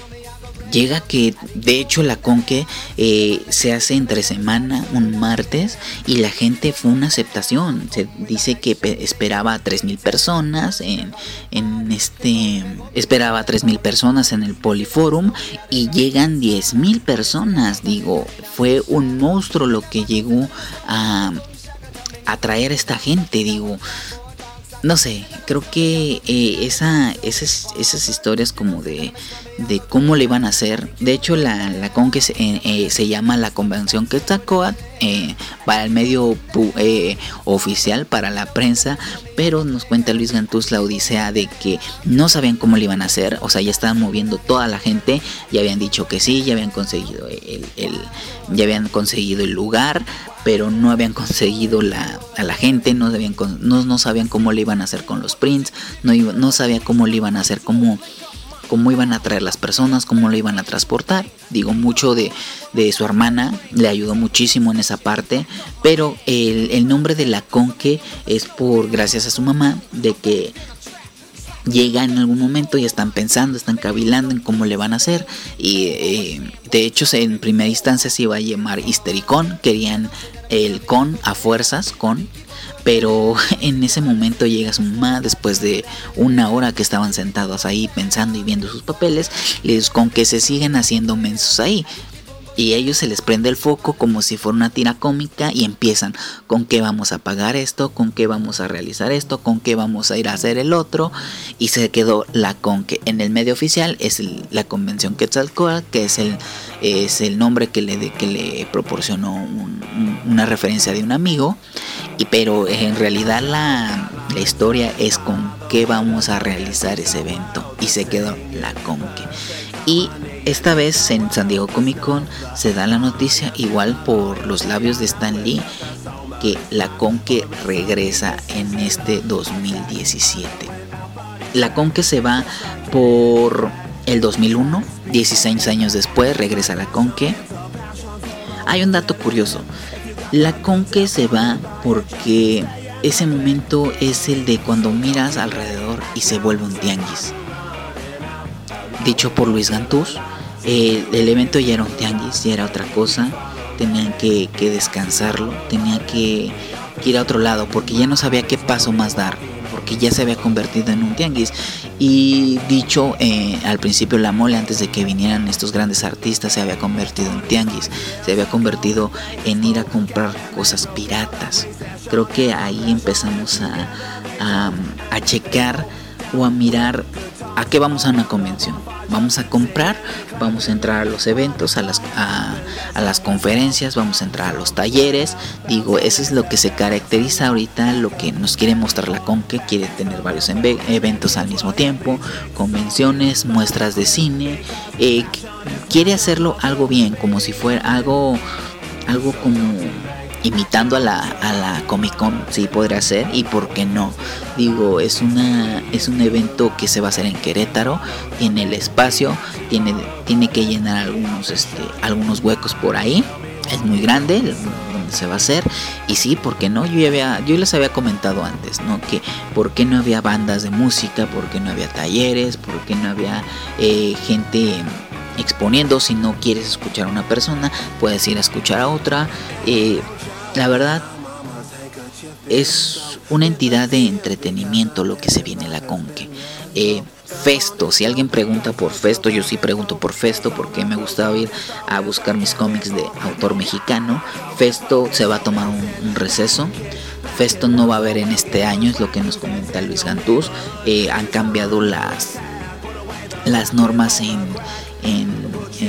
Llega que de hecho la Conque eh, se hace entre semana, un martes, y la gente fue una aceptación. Se dice que pe- esperaba a tres mil personas en, en este esperaba a tres mil personas en el Poliforum y llegan diez mil personas. Digo, fue un monstruo lo que llegó a atraer a esta gente, digo. No sé, creo que eh, esa, esas, esas historias como de, de cómo le iban a hacer. De hecho, la, la con que se, eh, eh, se llama la Convención Quetzalcóatl eh, para el medio pu, eh, oficial, para la prensa. Pero nos cuenta Luis Gantús la odisea de que no sabían cómo le iban a hacer. O sea, ya estaban moviendo toda la gente. Ya habían dicho que sí, ya habían conseguido el, el, ya habían conseguido el lugar, pero no habían conseguido la, a la gente, no sabían, no, no sabían cómo le iban a hacer con los prints, no, iba, no sabía cómo le iban a hacer, cómo, cómo iban a traer las personas, cómo lo iban a transportar. Digo, mucho de, de su hermana le ayudó muchísimo en esa parte, pero el, el nombre de la Conque es por gracias a su mamá, de que llega en algún momento y están pensando, están cavilando en cómo le van a hacer. Y eh, de hecho en primera instancia se iba a llamar Histericón, querían el con a fuerzas, con, pero en ese momento llega su mamá después de una hora que estaban sentados ahí pensando y viendo sus papeles, les con que se siguen haciendo mensos ahí. Y a ellos se les prende el foco como si fuera una tira cómica y empiezan con qué vamos a pagar esto, con qué vamos a realizar esto, con qué vamos a ir a hacer el otro. Y se quedó la con que en el medio oficial es el, la Convención Quetzalcóatl, que es el, es el nombre que le, de, que le proporcionó un, un, una referencia de un amigo. Y, pero en realidad la, la historia es con qué vamos a realizar ese evento. Y se quedó la Conque. Y esta vez en San Diego Comic Con se da la noticia, igual por los labios de Stan Lee, que la Conque regresa en este dos mil diecisiete. La Conque se va por el dos mil uno, dieciséis años después regresa la Conque. Hay un dato curioso, la Conque se va porque ese momento es el de cuando miras alrededor y se vuelve un tianguis. Dicho por Luis Gantús, eh, el evento ya era un tianguis, ya era otra cosa, tenían que, que descansarlo, tenían que, que ir a otro lado porque ya no sabía qué paso más dar, porque ya se había convertido en un tianguis. Y dicho eh, al principio, la mole, antes de que vinieran estos grandes artistas, se había convertido en tianguis, se había convertido en ir a comprar cosas piratas. Creo que ahí empezamos a, a, a checar o a mirar a qué vamos a una convención. Vamos a comprar, vamos a entrar a los eventos, a las, a, a las conferencias, vamos a entrar a los talleres. Digo, eso es lo que se caracteriza ahorita, lo que nos quiere mostrar la Conque. Quiere tener varios eventos al mismo tiempo, convenciones, muestras de cine. Eh, quiere hacerlo algo bien, como si fuera algo, algo como imitando a la, a la Comic Con, sí podría ser, y por qué no. Digo, es una es un evento que se va a hacer en Querétaro, tiene el espacio, tiene, tiene que llenar algunos este algunos huecos por ahí, es muy grande donde se va a hacer. Y sí, ¿por qué no? Yo ya había, yo les había comentado antes, ¿no? Que por qué no había bandas de música, por qué no había talleres, por qué no había eh, gente exponiendo. Si no quieres escuchar a una persona, puedes ir a escuchar a otra. eh, La verdad es una entidad de entretenimiento lo que se viene la Conque. Eh, Festo, si alguien pregunta por Festo, yo sí pregunto por Festo porque me gusta ir a buscar mis cómics de autor mexicano. Festo se va a tomar un, un receso. Festo no va a haber en este año, es lo que nos comenta Luis Gantús. Eh, han cambiado las, las normas en... En, en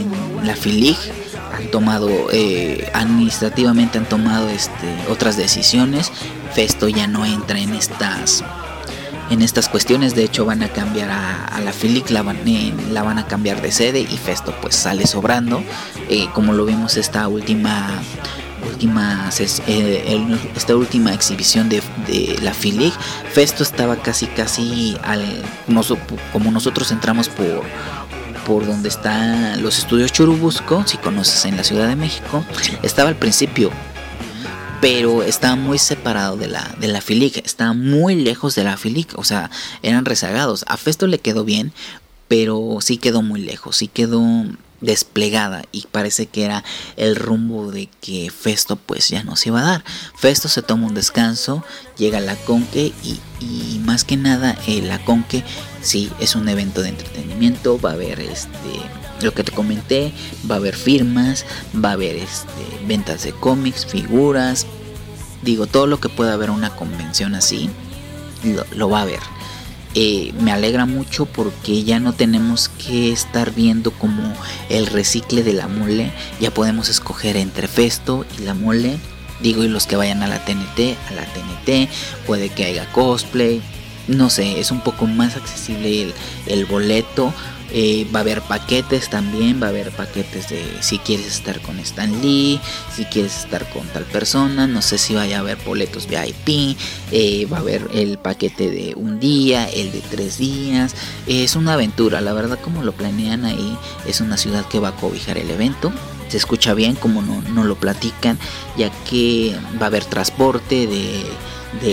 la F-League han tomado, eh, administrativamente han tomado este, otras decisiones. Festo ya no entra en estas en estas cuestiones. De hecho van a cambiar a, a la F-League, la van, eh, la van a cambiar de sede y Festo pues sale sobrando, eh, como lo vimos esta última última eh, el, esta última exhibición de, de la F-League. Festo estaba casi casi al nos, como nosotros entramos por por donde están los estudios Churubusco, si conoces, en la Ciudad de México, estaba al principio, pero estaba muy separado de la de la F-League, estaba muy lejos de la F-League, o sea, eran rezagados. A Festo le quedó bien, pero sí quedó muy lejos, sí quedó desplegada, y parece que era el rumbo de que Festo pues ya no se iba a dar. Festo se toma un descanso, llega a la Conque y, y más que nada eh, la Conque sí es un evento de entretenimiento. Va a haber este lo que te comenté, va a haber firmas, va a haber este ventas de cómics, figuras, digo, todo lo que pueda haber una convención así lo, lo va a haber. Eh, me alegra mucho porque ya no tenemos que estar viendo como el recicle de la mole. Ya podemos escoger entre Festo y la mole. Digo, y los que vayan a la T N T, a la T N T, puede que haya cosplay. No sé, es un poco más accesible el, el boleto. Eh, va a haber paquetes también, va a haber paquetes de si quieres estar con Stan Lee, si quieres estar con tal persona, no sé si vaya a haber boletos V I P, eh, va a haber el paquete de un día, el de tres días, eh, es una aventura, la verdad como lo planean ahí, es una ciudad que va a cobijar el evento. Se escucha bien como no, no lo platican, ya que va a haber transporte de, del...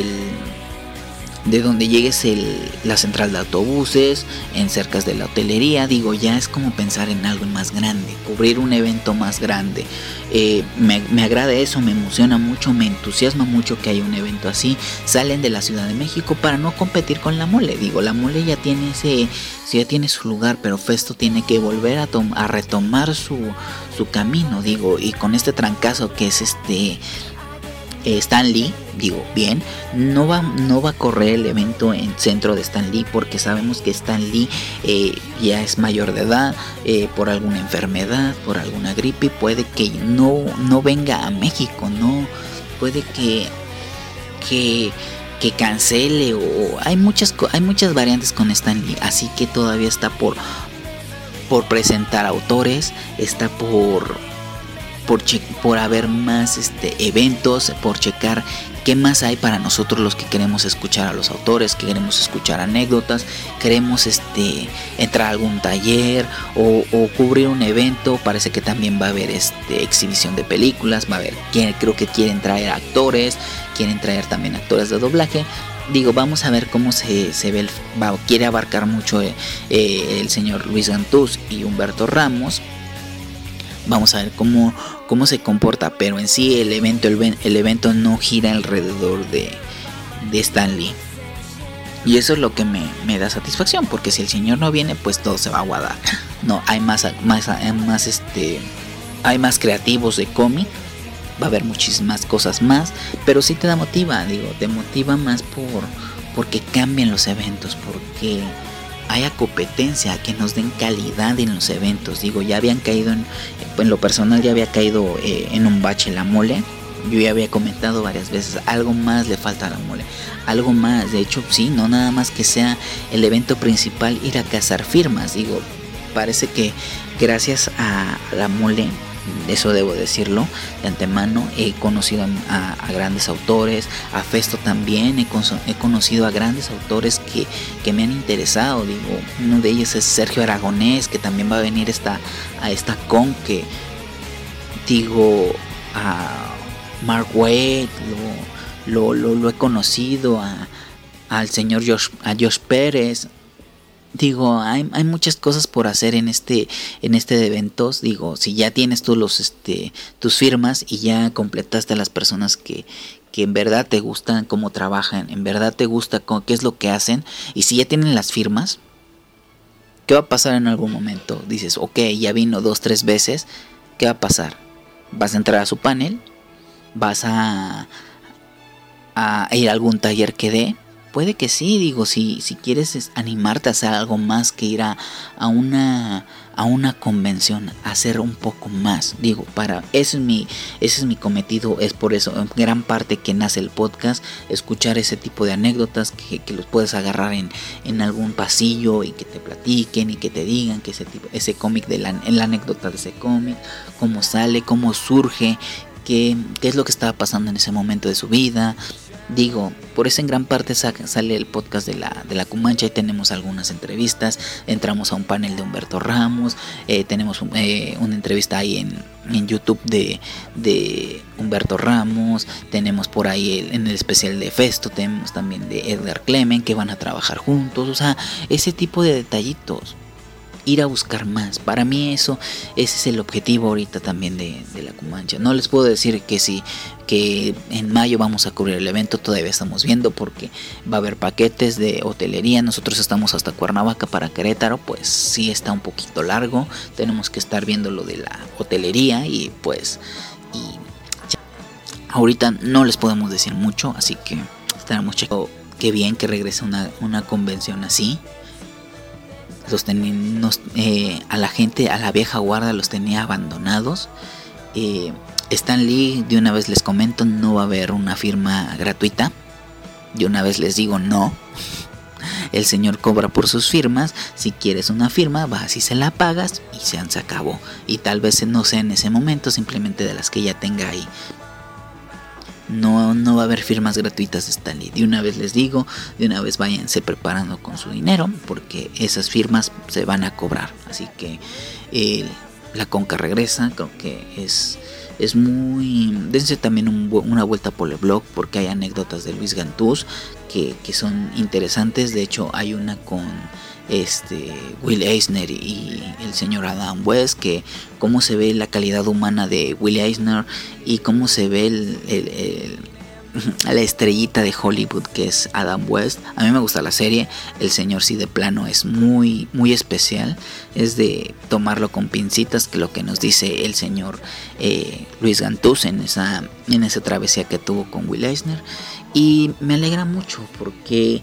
de donde llegues el, la central de autobuses, en cercas de la hotelería. Digo, ya es como pensar en algo más grande, cubrir un evento más grande. Eh, me, me agrada eso, me emociona mucho, me entusiasma mucho que haya un evento así. Salen de la Ciudad de México para no competir con la mole. Digo, la mole ya tiene ese, ya tiene su lugar, pero Festo tiene que volver a, tom- a retomar su, su camino. Digo, y con este trancazo que es este Stan Lee, digo, bien, no va, no va a correr el evento en centro de Stan Lee, porque sabemos que Stan Lee eh, ya es mayor de edad, eh, por alguna enfermedad, por alguna gripe, puede que no, no venga a México, no, puede que, que, que cancele, o hay muchas, hay muchas variantes con Stan Lee, así que todavía está por, por presentar autores, está por Por, che- por haber más este, eventos, por checar qué más hay para nosotros los que queremos escuchar a los autores, que queremos escuchar anécdotas, queremos este, entrar a algún taller o, o cubrir un evento. Parece que también va a haber este, exhibición de películas, va a haber, creo que quieren traer actores, quieren traer también actores de doblaje. Digo, vamos a ver cómo se, se ve, el, va, quiere abarcar mucho eh, eh, el señor Luis Gantús y Humberto Ramos. Vamos a ver cómo, cómo se comporta, pero en sí el evento, el, el evento no gira alrededor de, de Stan Lee. Y eso es lo que me, me da satisfacción, porque si el señor no viene, pues todo se va a aguadar. No, hay más, más, hay más, este, hay más creativos de cómic, va a haber muchísimas cosas más, pero sí te da motiva, digo, te motiva más por porque cambien los eventos, porque haya competencia, que nos den calidad en los eventos. Digo, ya habían caído en, en lo personal ya había caído eh, en un bache la mole. Yo ya había comentado varias veces, algo más le falta a la mole, algo más. De hecho, sí, no nada más que sea el evento principal ir a cazar firmas. Digo, parece que gracias a la mole, eso debo decirlo de antemano, he conocido a, a grandes autores, a Festo también, he, con, he conocido a grandes autores que, que me han interesado. Digo, uno de ellos es Sergio Aragonés, que también va a venir esta, a esta con que, digo, a Mark Waid, lo, lo, lo, lo he conocido, a, al señor Josh, a Josh Pérez. Digo, hay, hay muchas cosas por hacer en este en este de eventos. Digo, si ya tienes tú los este tus firmas y ya completaste a las personas que, que en verdad te gustan cómo trabajan, en verdad te gusta cómo, qué es lo que hacen, y si ya tienen las firmas, ¿qué va a pasar en algún momento? Dices, ok, ya vino dos, tres veces, ¿qué va a pasar? ¿Vas a entrar a su panel? ¿Vas a, a ir a algún taller que dé? Puede que sí, digo, si, si quieres animarte a hacer algo más que ir a, a, una, a una convención, a hacer un poco más. Digo, para ese es mi, ese es mi cometido, es por eso, en gran parte que nace el podcast, escuchar ese tipo de anécdotas que, que los puedes agarrar en, en algún pasillo y que te platiquen y que te digan que ese tipo, ese cómic de la, en la anécdota de ese cómic, cómo sale, cómo surge, qué, qué es lo que estaba pasando en ese momento de su vida. Digo, por eso en gran parte sale el podcast de la, de la Cumancha y tenemos algunas entrevistas. Entramos a un panel de Humberto Ramos, eh, tenemos eh, una entrevista ahí en, en YouTube de, de Humberto Ramos, tenemos por ahí el, en el especial de Festo, tenemos también de Edgar Clement que van a trabajar juntos, o sea, ese tipo de detallitos. Ir a buscar más. Para mí eso, ese es el objetivo ahorita también de, de la Cumancha. No les puedo decir que sí, que en mayo vamos a cubrir el evento, todavía estamos viendo porque va a haber paquetes de hotelería. Nosotros estamos hasta Cuernavaca para Querétaro, pues sí está un poquito largo. Tenemos que estar viendo lo de la hotelería y pues y ya. Ahorita no les podemos decir mucho, así que estaremos checando. Qué bien que regrese una, una convención así. Los ten, nos, eh, a la gente, a la vieja guardia los tenía abandonados. eh, Stan Lee, de una vez les comento, no va a haber una firma gratuita. De una vez les digo no. El señor cobra por sus firmas. Si quieres una firma, vas y se la pagas y se, se acabó. Y tal vez no sea en ese momento, simplemente de las que ya tenga ahí. No, no va a haber firmas gratuitas de Stan Lee. De una vez les digo, de una vez váyanse preparando con su dinero, porque esas firmas se van a cobrar. Así que eh, la Conca regresa, creo que es, es muy... Dense también un, una vuelta por el blog, porque hay anécdotas de Luis Gantús que, que son interesantes. De hecho hay una con este Will Eisner y el señor Adam West, que cómo se ve la calidad humana de Will Eisner y cómo se ve el, el, el, la estrellita de Hollywood que es Adam West. A mí me gusta la serie, el señor sí de plano es muy muy especial, es de tomarlo con pincitas, que lo que nos dice el señor eh, Luis Gantús en esa, en esa travesía que tuvo con Will Eisner. Y me alegra mucho porque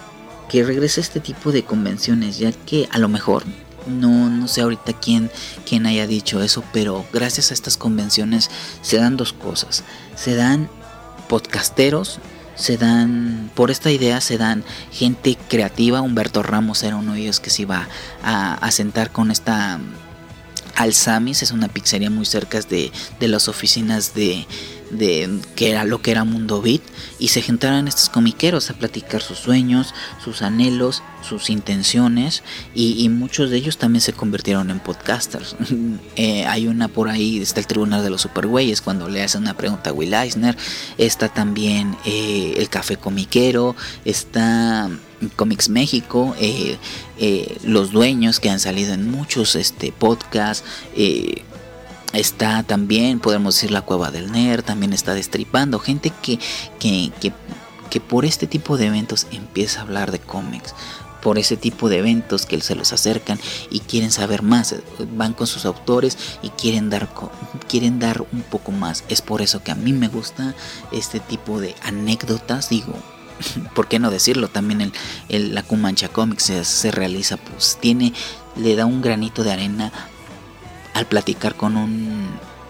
que regrese este tipo de convenciones, ya que a lo mejor no, no sé ahorita quién, quién haya dicho eso, pero gracias a estas convenciones se dan dos cosas. Se dan podcasteros, se dan, por esta idea se dan gente creativa. Humberto Ramos era uno de ellos que se iba a, a sentar con esta Alsamis, es una pizzería muy cerca de, de las oficinas de, de que era lo que era Mundo Beat, y se juntaron estos comiqueros a platicar sus sueños, sus anhelos, sus intenciones, y, y muchos de ellos también se convirtieron en podcasters. eh, hay una por ahí, está el Tribunal de los Supergüeyes, cuando le hacen una pregunta a Will Eisner. Está también eh, el Café Comiquero, está Comics México, eh, eh, los dueños que han salido en muchos este, podcasts. eh, Está también, podemos decir, la Cueva del Nerd, también está Destripando, gente que, que, que, que por este tipo de eventos empieza a hablar de cómics, por ese tipo de eventos que se los acercan y quieren saber más, van con sus autores y quieren dar, quieren dar un poco más. Es por eso que a mí me gusta este tipo de anécdotas, digo, ¿por qué no decirlo? También el, el, la Cumancha Comics se, se realiza, pues tiene, le da un granito de arena al platicar con un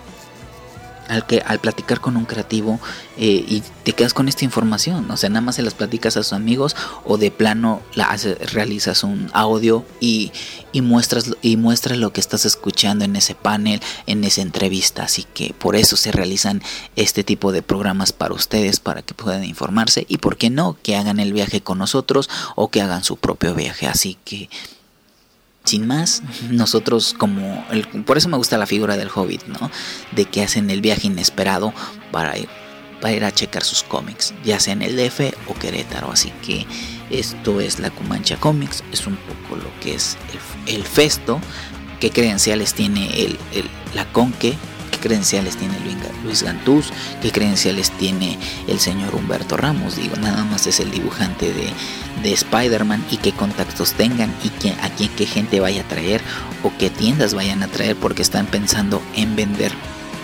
al que al platicar con un creativo eh, y te quedas con esta información, o sea, nada más se las platicas a sus amigos o de plano la hace, realizas un audio y, y muestras y muestras lo que estás escuchando en ese panel, en esa entrevista. Así que por eso se realizan este tipo de programas para ustedes, para que puedan informarse y por qué no, que hagan el viaje con nosotros o que hagan su propio viaje. Así que sin más, nosotros como el, por eso me gusta la figura del Hobbit, ¿no? De que hacen el viaje inesperado para ir, para ir a checar sus cómics, ya sea en el D F o Querétaro. Así que esto es la Cumancha Comics, es un poco lo que es el, el Festo, qué credenciales tiene el, el, la Conque, qué credenciales tiene Luis Gantús, qué credenciales tiene el señor Humberto Ramos. Digo, nada más es el dibujante de, de Spider-Man, y qué contactos tengan y qué, a quién, qué gente vaya a traer o qué tiendas vayan a traer, porque están pensando en vender,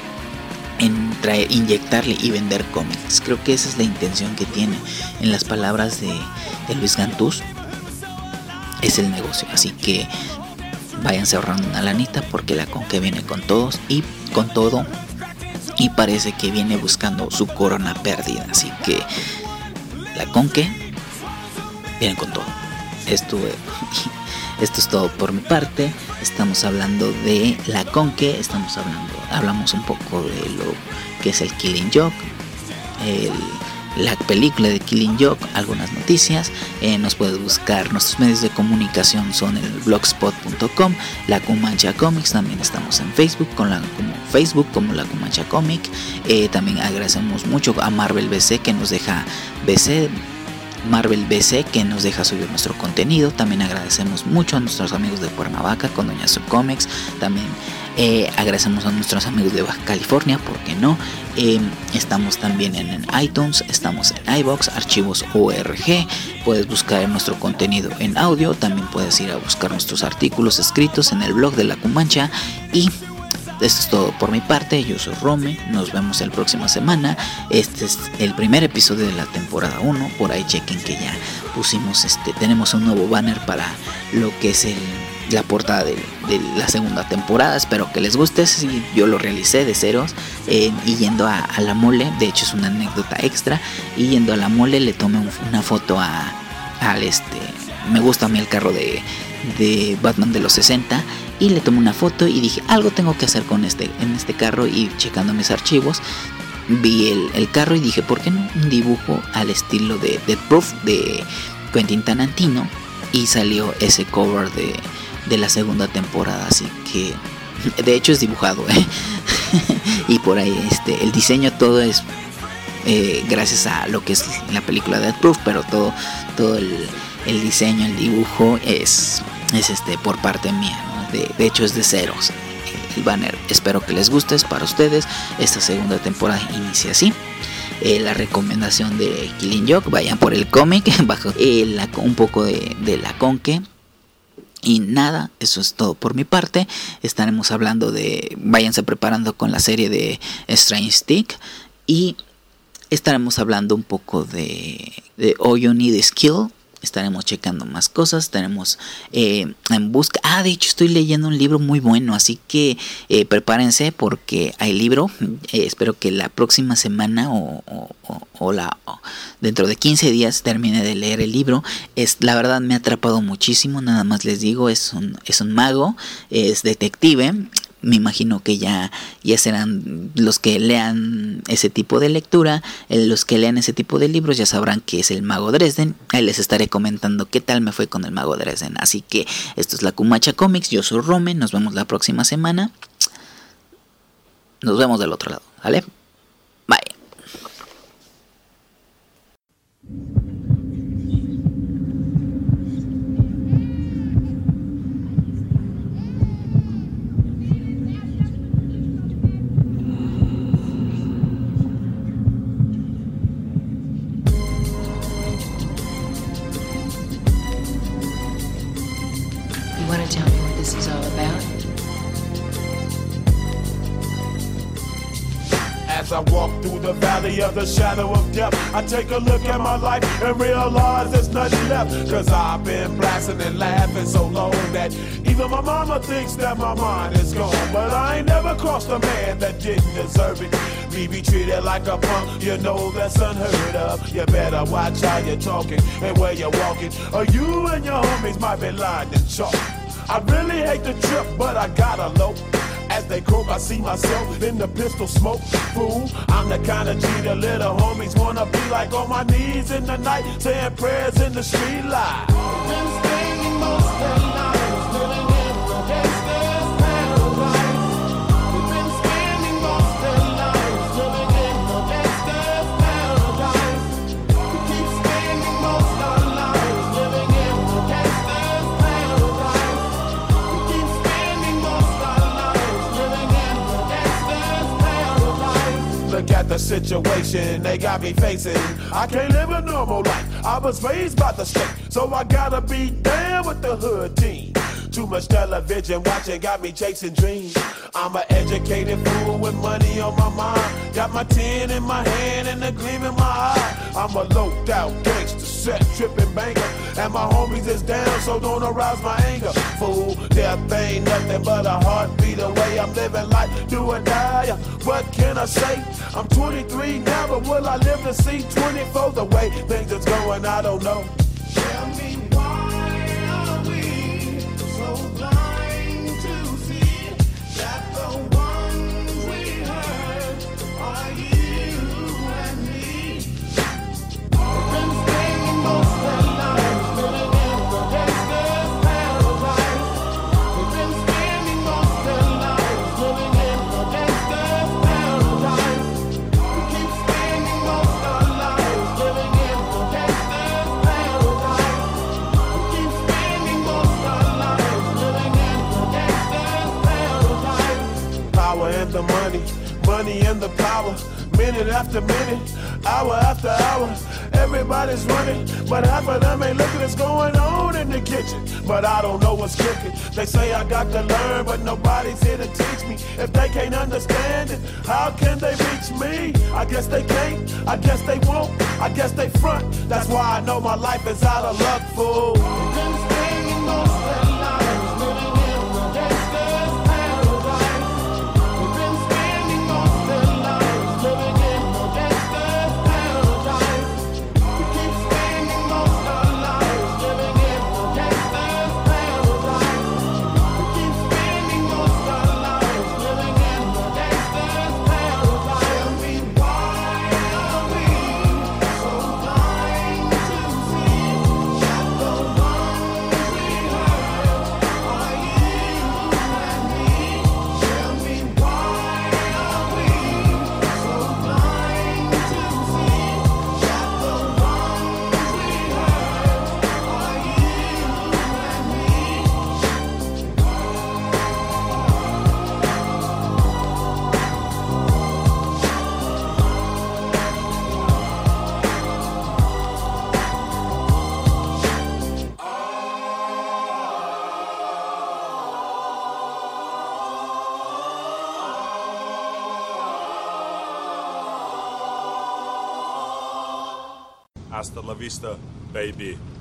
en traer, inyectarle y vender cómics. Creo que esa es la intención que tiene. En las palabras de, de Luis Gantús, es el negocio. Así que váyanse ahorrando una lanita porque la Conque viene con todos y con todo. Y parece que viene buscando su corona perdida. Así que la Conque viene con todo. Esto, esto es todo por mi parte. Estamos hablando de la Conque. Estamos hablando, hablamos un poco de lo que es el Killing Joke, el, la película de Killing Joke, algunas noticias. Eh, nos puedes buscar, nuestros medios de comunicación son el blogspot punto com, La Cumancha Comics. También estamos en Facebook con la, como Facebook como La Cumancha Comic. Eh, también agradecemos mucho a Marvel B C que nos deja B C Marvel B C que nos deja subir nuestro contenido. También agradecemos mucho a nuestros amigos de Cuernavaca con Doña Subcomics. También eh, agradecemos a nuestros amigos de Baja California, ¿por qué no? Eh, estamos también en, en iTunes, estamos en iVoox, archivos O R G. Puedes buscar nuestro contenido en audio. También puedes ir a buscar nuestros artículos escritos en el blog de La Cumancha. Y esto es todo por mi parte. Yo soy Rome. Nos vemos la próxima semana. Este es el primer episodio de la temporada uno. Por ahí chequen que ya pusimos este. Tenemos un nuevo banner para lo que es el, la portada de, de la segunda temporada. Espero que les guste. Sí, yo lo realicé de ceros. Eh, y yendo a, a la mole. De hecho es una anécdota extra. Y yendo a la mole le tomé un, una foto a al este. Me gusta a mí el carro de, de Batman de los sesenta. Y le tomé una foto y dije, algo tengo que hacer con este, en este carro. Y checando mis archivos, vi el, el carro y dije, ¿por qué no un dibujo al estilo de Death Proof de Quentin Tarantino? Y salió ese cover de, de la segunda temporada. Así que, de hecho es dibujado, ¿eh? Y por ahí este, el diseño todo es eh, gracias a lo que es la película Death Proof. Pero todo, todo el, el diseño, el dibujo es, es este, por parte mía, ¿no? De, de hecho es de ceros el banner. Espero que les guste, es para ustedes. Esta segunda temporada inicia así. Eh, la recomendación de Killing Joke, vayan por el cómic bajo eh, la, un poco de, de la Conque. Y nada, eso es todo por mi parte. Estaremos hablando de, váyanse preparando con la serie de Strange Stick. Y estaremos hablando un poco de, de All You Need Is Skill. Estaremos checando más cosas. Estaremos eh, en busca. Ah, de hecho estoy leyendo un libro muy bueno. Así que eh, prepárense porque hay libro. Eh, espero que la próxima semana o, o, o, o la o dentro de quince días termine de leer el libro. Es, la verdad me ha atrapado muchísimo. Nada más les digo, es un, es un mago. Es detective. Me imagino que ya, ya serán los que lean ese tipo de lectura, eh, los que lean ese tipo de libros ya sabrán que es el Mago Dresden. Ahí les estaré comentando qué tal me fue con el Mago Dresden. Así que esto es La Cumancha Comics, yo soy Rome, nos vemos la próxima semana. Nos vemos del otro lado, ¿vale? Bye. Want to tell me what this is all about? As I walk through the valley of the shadow of death, I take a look at my life and realize there's nothing left. Cause I've been blasting and laughing so long that even my mama thinks that my mind is gone. But I ain't never crossed a man that didn't deserve it. Me be treated like a punk, you know that's unheard of. You better watch how you're talking and where you're walking, or you and your homies might be lying in chalk. I really hate the trip, but I gotta low. As they croak, I see myself in the pistol smoke. Fool, I'm the kind of G the little homies wanna be like, on my knees in the night, saying prayers in the street light. Been spending most of the night living in the gangster's paradise. We've been spending most of the night living in the gangster's paradise. We keep spending most of our lives living in the gangster's paradise. We keep spending most of our lives living in the gangster's paradise. Look at the situation they got me facing. I can't live a normal life. I was raised by the state, so I gotta be down with the hood team. Too much television watching got me chasing dreams. I'm an educated fool with money on my mind. Got Got my tin in my hand and a gleam in my eye. I'm a loped out gangster, set tripping banker, and my homies is down, so don't arouse my anger. Fool, death ain't nothing but a heartbeat away. I'm living life, do or die. What can I say? I'm twenty-three now, but will I live to see twenty-four? The way things is going, I don't know. Tell me why are we so blind to see that the ones we hurt are you and me? We've been spending most of our lives living in the gangster's paradise. We've been spending most of our lives living in the gangster's paradise. We keep spending most of our lives living in the gangster's paradise. We keep spending most of our lives living in the gangster's paradise. Power and the money, money and the power. Minute after minute, hour after hour, everybody's running, but half of them ain't looking what's going on in the kitchen. But I don't know what's cooking. They say I got to learn, but nobody's here to teach me. If they can't understand it, how can they reach me? I guess they can't, I guess they won't, I guess they front. That's why I know my life is out of luck, fool. We've been spending most of our lives living in the gangster's paradise. We've been spending most of our lives living in the gangster's paradise. We keep spending most of our lives living in the gangster's paradise. We keep spending most of our lives living in the gangster's paradise. Tell me why are we so blind to see that the ones we hurt are you and me? Tell me why are we so blind to see that the ones we hurt are you Hasta la vista, baby.